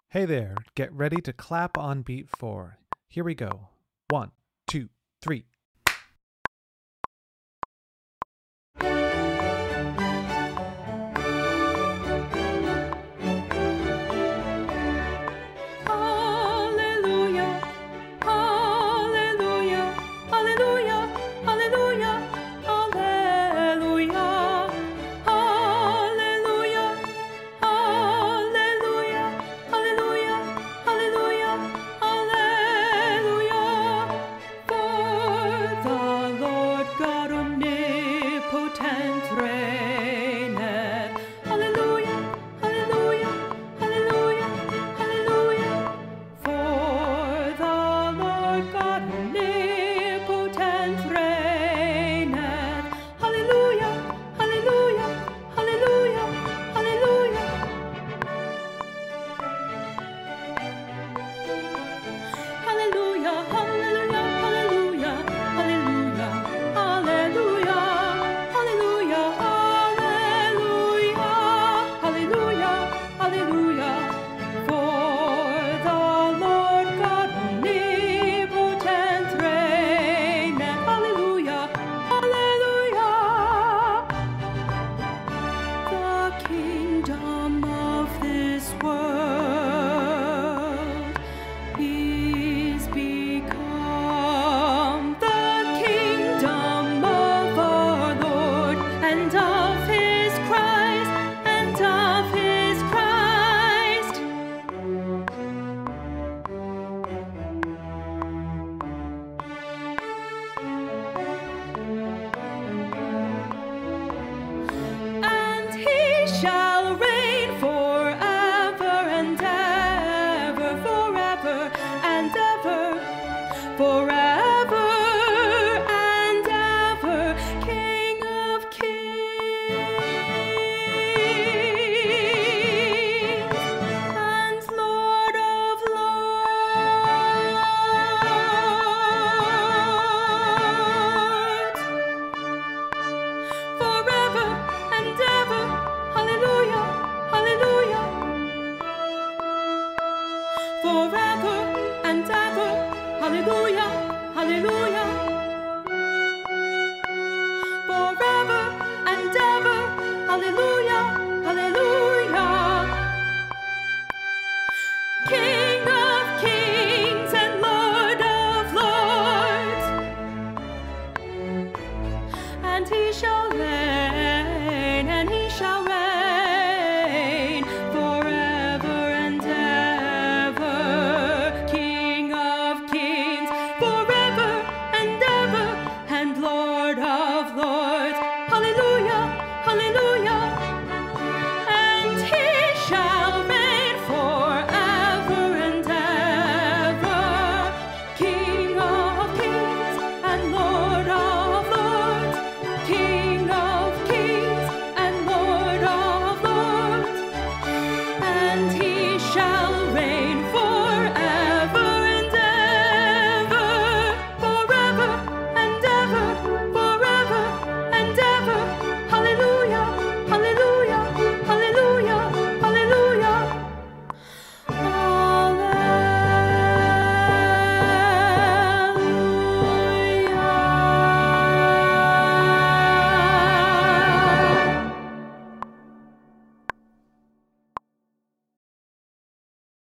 Hey there, get ready to clap on beat 4. Here we go. 1, 2, 3. Hallelujah, hallelujah, hallelujah, hallelujah, hallelujah, hallelujah, hallelujah, hallelujah, hallelujah, hallelujah. For the Lord God omnipotent reigneth. Hallelujah, hallelujah, hallelujah, hallelujah. For the Lord God omnipotent reigneth. Hallelujah, hallelujah, hallelujah, hallelujah. Hallelujah, hallelujah, hallelujah, hallelujah, hallelujah, hallelujah, hallelujah, hallelujah. For the Lord God omnipotent reigneth. Hallelujah, hallelujah. The kingdom of this world is become the kingdom of our Lord and of his Christ, and of his Christ. And he shall reign forever and ever, forever and ever, forever and ever, King of kings and Lord of lords. Forever and ever, hallelujah, hallelujah. Forever and ever, hallelujah, hallelujah.